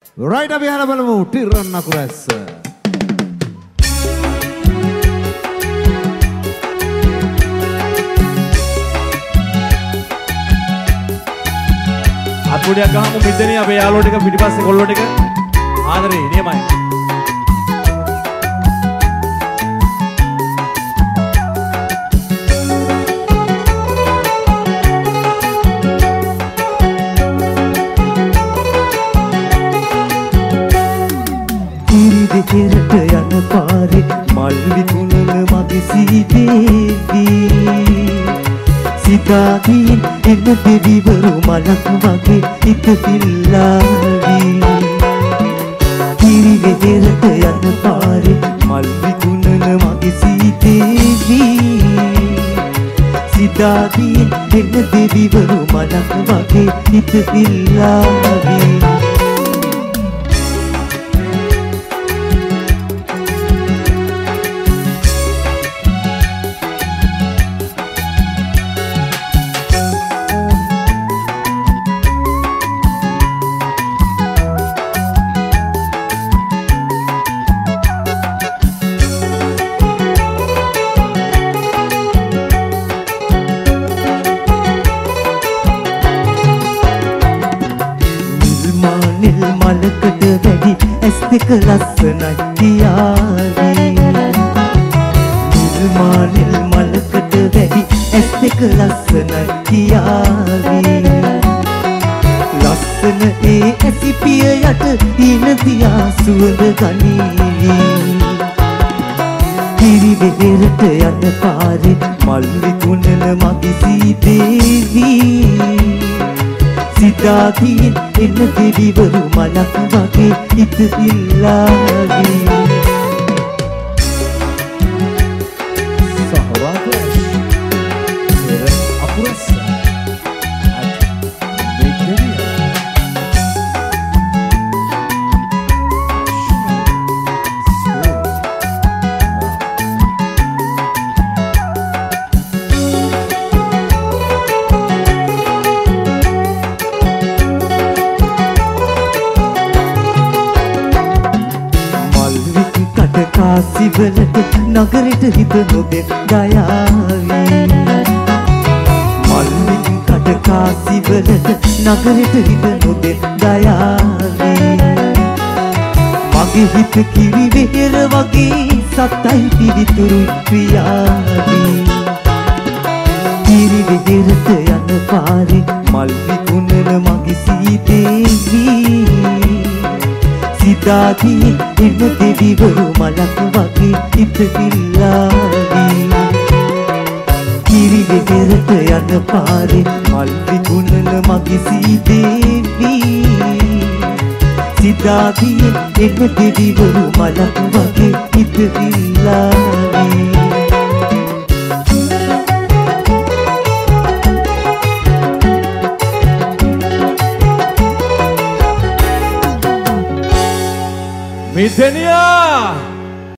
Right අපි අහලා බලමු ටිරන් අකුරැස්ස. අත්පොඩියක් ගහමු මිදෙනිය අපේ යාළුවෝ ටික පිටිපස්සේ කොල්ලෝ ටික ආදරේ නියමයි. හිරට යන පාරේ මල් විකුණන මගේ සීදේවි සිතාකින් එන්න දෙවිවරු මලක් වගේ හිත පිල්ලාවි හිරට යන පාරේ මල් විකුණන මගේ සීදේවි සිතාකින් එන්න දෙවිවරු මලක් වගේ හිත පිල්ලාවි මලකට වැඩි ඇස් දෙක ලස්සනයි කියාවි නිල්මානිල් මලකට වැඩි ඇස් දෙක ලස්සනයි කියාවි ලස්සන ඒ ඇසිපිය යට දින දියා සුවඳ ගනීවි කිරිවෙහෙරට යන පාරේ මල් විකුණන මගේ සීදේවි සිතාකින් එන්න දෙවිවරු මලක් වගේ හිත පිල්ලාවි කාසිවලට නගරෙට හිත නොදෙ දයාවි මල්වින් කට කාසිවලට නගරෙට හිත නොදෙ දයාවි මගේ හිත කිරි වෙහෙර වගේ සතයි පිවිතුරු ක්‍රියාවි කිරි වෙහෙරට යන පාරේ මල් විකුණන මගේ සීදේවි සිතාකින් එන්න දෙවිවරු මලක් වගේ හිත පිල්ලාවි කිරිවෙහෙරට යන පාරේ මල් විකුණන මගේ සීදේවි සිතාකින් එන්න දෙවිවරු මලක් වගේ හිත පිල්ලාවි මිදෙනියා